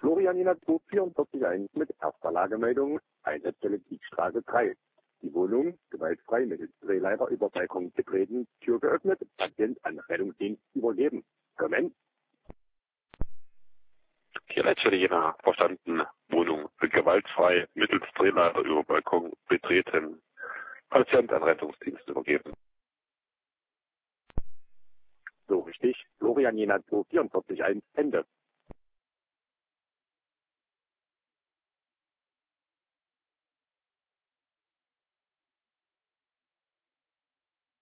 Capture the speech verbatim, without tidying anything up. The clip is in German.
Florian Jena zwei vierundvierzig eins mit erster Lagemeldung, Einsatzstelle Siegstraße drei. Die Wohnung, gewaltfrei mittels Drehleiter über Balkon betreten, Tür geöffnet, Patient an Rettungsdienst übergeben. Kommen. Hier Leitstelle Jena, verstanden, Wohnung gewaltfrei mittels Drehleiter über Balkon betreten, Patient an Rettungsdienst übergeben. So richtig, Florian Jena zwei vierundvierzig eins, Ende.